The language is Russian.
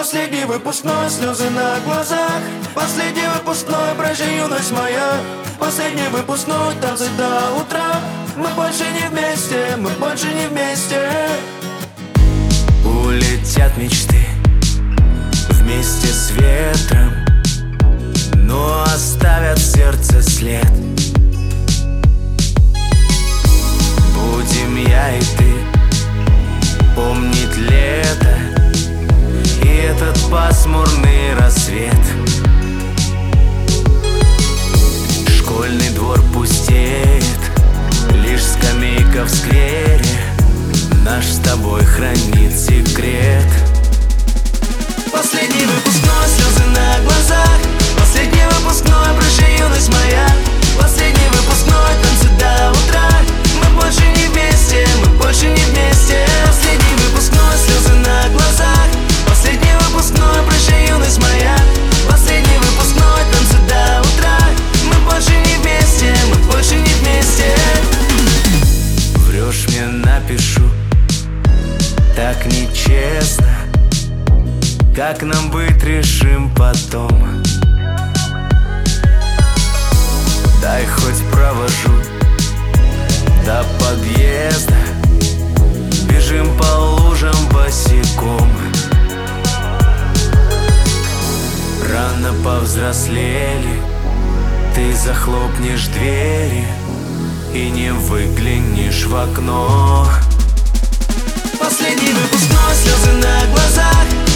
Последний выпускной, слезы на глазах. Последний выпускной, прожи юность моя. Последний выпускной, танцы до утра. Мы больше не вместе, мы больше не вместе. Улетят мечты вместе с ветром, но оставят в сердце след. Будем я и ты помнить лето и этот пасмурный рассвет. Школьный двор пустеет, лишь скамейка в сквере наш с тобой хранит секрет. Последний выпускной, слезы на глазах. Последний выпускной, прожи юность моя. Последний выпускной, танцы до утра. Мы больше не вместе, мы больше не вместе. Последний выпускной, слезы на глазах. Последний выпускной, прожи юность моя. Последний выпускной, танцы до утра. Мы больше не вместе, мы больше не вместе. Врешь мне, напишу, так нечестно. Как нам быть, решим потом. Дай хоть провожу до подъезда. Бежим по лужам босиком. Рано повзрослели, ты захлопнешь двери и не выглянешь в окно. Последний выпускной, слезы на глазах.